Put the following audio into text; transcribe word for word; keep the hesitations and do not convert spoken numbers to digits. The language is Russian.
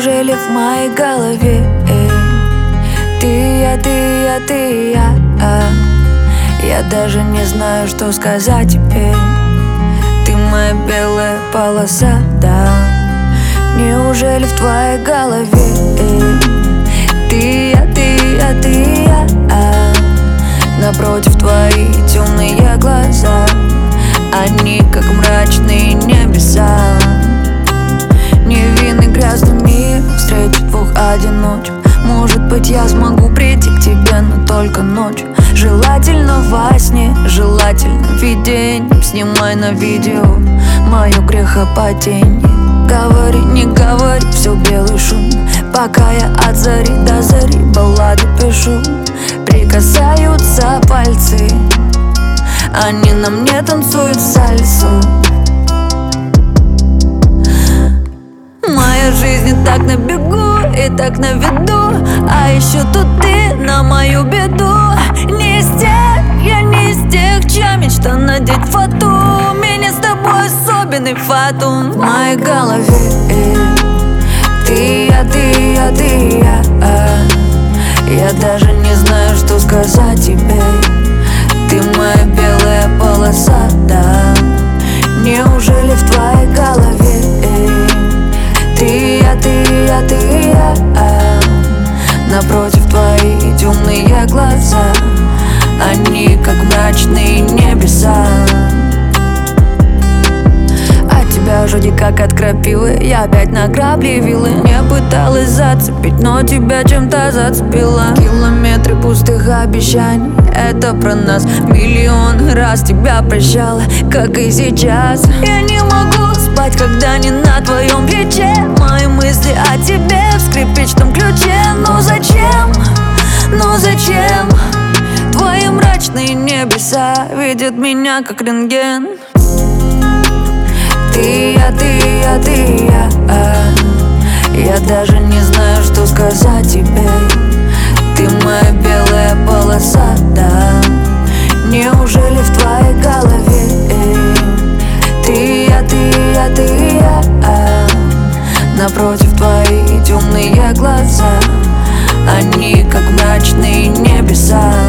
Неужели в моей голове эй, ты я, ты я, ты я а? Я даже не знаю, что сказать теперь. Ты моя белая полоса, да. Неужели в твоей голове эй, ты я, ты я, ты я а? Напротив твои темные глаза, они как мрачные небеса. Невинный грязный мир встретит двух одиночек. Может быть, я смогу прийти к тебе, но только ночью. Желательно во сне, желательно видением. Снимай на видео мое грехопадение. Говори, не говори, все белый шум. Пока я от зари до зари баллады пишу. Прикасаются пальцы, они на мне танцуют сальсу. Моя жизнь и так на бегу, и так на виду. А еще тут ты на мою беду. Не из тех, я не из тех, чья мечта надеть фату. У меня с тобой особенный фатум. В моей голове эй, ты я, ты я, ты я а? Я даже не знаю, что сказать тебе. Ты моя белая полоса, да. Неужели в твоей голове эй, ты я, ты я, ты я а? Напротив твои темные глаза, они как мрачные небеса. От тебя жоги как от крапивы. Я опять на грабли вилы. Не пыталась зацепить, но тебя чем-то зацепила. Километры пустых обещаний, это про нас. Миллион раз тебя прощала, как и сейчас. Я не могу спать, когда не на твоем плече. Мои мысли о тебе в скрипичном ключе. Ну зачем, ну зачем твои мрачные небеса видят меня как рентген? Ты я, ты я, ты я а? Я даже не знаю, что сказать тебе. Ты моя белая полоса, да. Неужели в твоей голове эй, ты я, ты я, ты я а? Напротив твои темные глаза, они как мрачные небеса.